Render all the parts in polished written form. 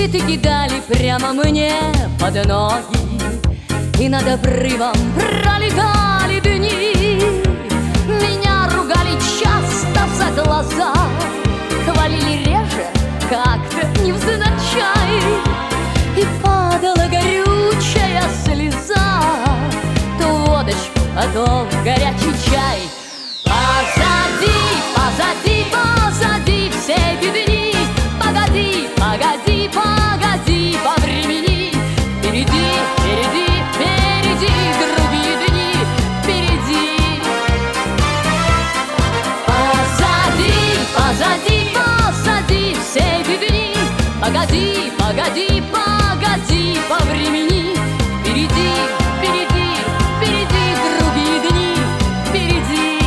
Цветы кидали прямо мне под ноги, и над обрывом пролетали дни. Меня ругали часто за глаза, хвалили реже, как-то невзначай. И падала горючая слеза, то в водочку, а то в горячий чай. Позади, позади, позади все эти дни. Погоди, погоди, погоди по времени. Впереди, впереди, впереди другие дни. Впереди. Позади, позади, позади все эти дни. Погоди, погоди, погоди по времени. Впереди, впереди, впереди другие дни. Впереди.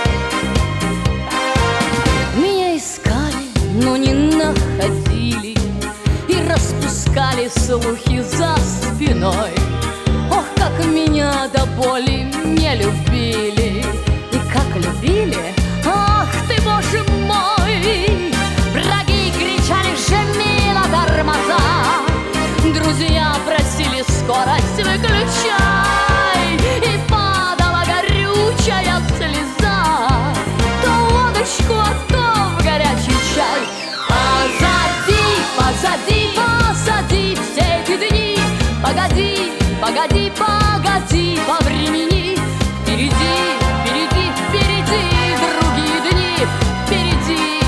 Меня искали, но не находили, и распускали слухи за спиной. Ох, как меня до боли не любили, и как любили, ах ты, боже мой! Враги кричали: «Жми на тормоза!» Друзья просили: «Скорость выключай!» И падала горючая слеза, то в водочку, а то в горячий чай. Позади, позади, позади все эти дни. Погоди, погоди, погоди по времени. Впереди, впереди, впереди другие дни. Впереди.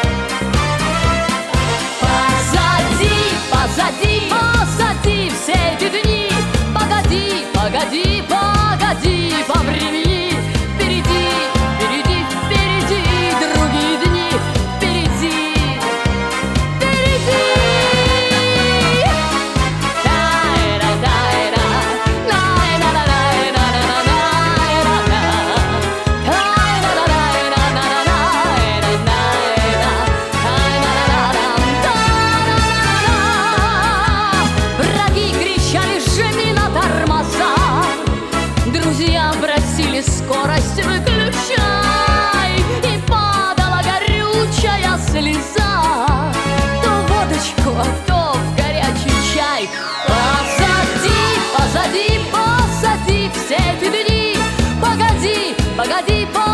Позади, позади, позади все эти дни. Погоди, погоди, погоди по времени. Впереди, впереди, впереди другие дни. Впереди. Враги кричали: «Жми на тормоза!» Друзья просили: «Скорость выключай!» И падала горючая слеза, то в водочку, а то в горячий чай. Позади, позади, позади все эти дни. Погоди, погоди, погоди.